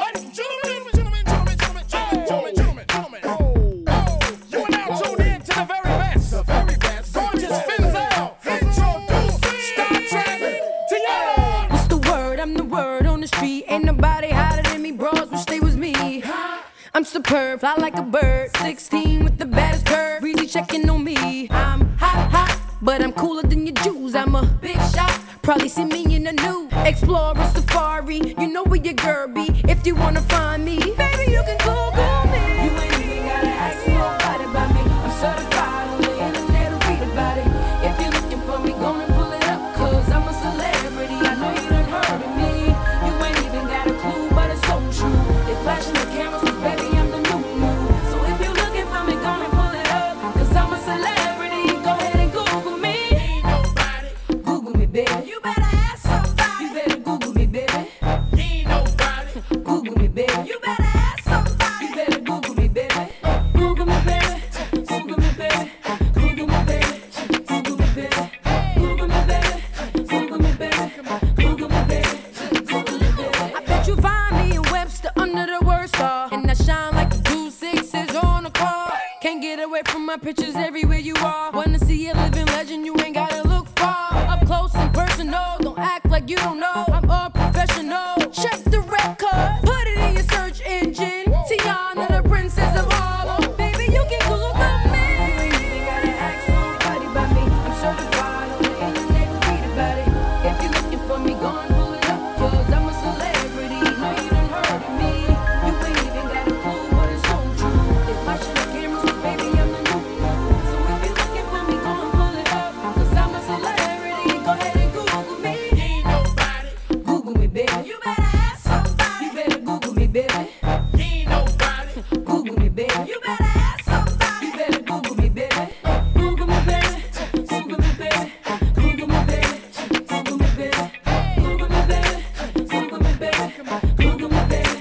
I'm superb, fly like a bird. 16 with the baddest curve. Breezy checking on me. I'm hot, but I'm cooler than your Jews. I'm a big shot. Probably see me in a new Explorer Safari. You know where your girl be. If you wanna find me, baby, you can Google me. You ain't even gotta ask nobody about me. I'm certified on the internet to read about it. If you're looking for me, gonna pull it up, cause I'm a celebrity. I know you done heard of me. You ain't even got a clue, but it's so true. They flashing the cameras, cause baby, I'm the new. So if you're looking for me, gonna pull it up, cause I'm a celebrity. Go ahead and Google me. Ain't nobody. Google me, baby. You better ask somebody. You better Google me, baby. Ain't nobody. Google me, baby. You better ask somebody. You better Google me, baby. Google me, baby. Google me, baby. Google me, baby. Google me, baby. Google me, baby. Google me, baby. Google me, baby. Google me, baby. I bet you find me in Webster under the word star, and I shine like the 2 6s on a car. Can't get away from my pictures everywhere you are. Wanna see a living legend, you ain't gotta look far. Up close and personal, don't act like you don't know. I'm a professional. Check the record, put it in your search engine. Tiana, the princess of Harlem. Baby, you can Google me. You ain't gotta ask nobody about me. I'm certified on the internet to read about it. If you're looking for me, go and pull it up, cause I'm a celebrity. Know you done heard of me. You ain't even got a clue, but it's so true. They flashing the cameras, cause baby, I'm the new. So if you're looking for me, go and pull it up, cause I'm a celebrity. Go ahead and Google me. Ain't nobody. Google me, baby. You better ask somebody. You better Google me, baby. Ain't nobody. Google me, baby. You better ask somebody. You better Google me, baby. Google me, baby. Google me, baby. Google me, baby. Google me, baby. Google me, baby. Google me, baby. Google me, baby.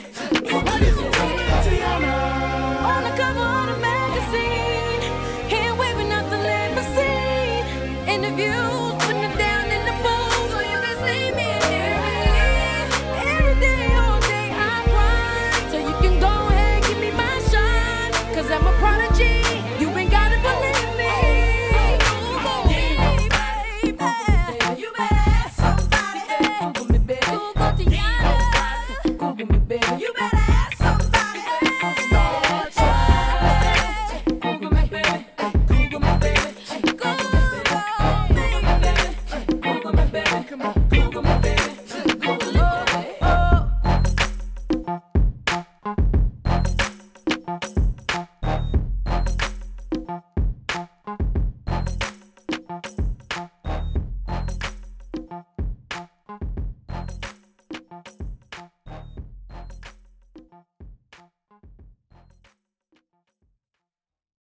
Tiana. On the cover of the magazine, here waving out the limousine. Interviews, putting it down in the booth, so you can see me and hear me. Every day, all day, I grind, so you can go ahead, give me my shine, cause I'm a prodigy. You ain't gotta believe me. Google me, baby. You better ask somebody. Google me, baby. Google Tiana. Google me, baby. You better ask somebody. Start trying. Google me, baby. Google me, baby. Google me, baby. Google me, baby. Google me, baby.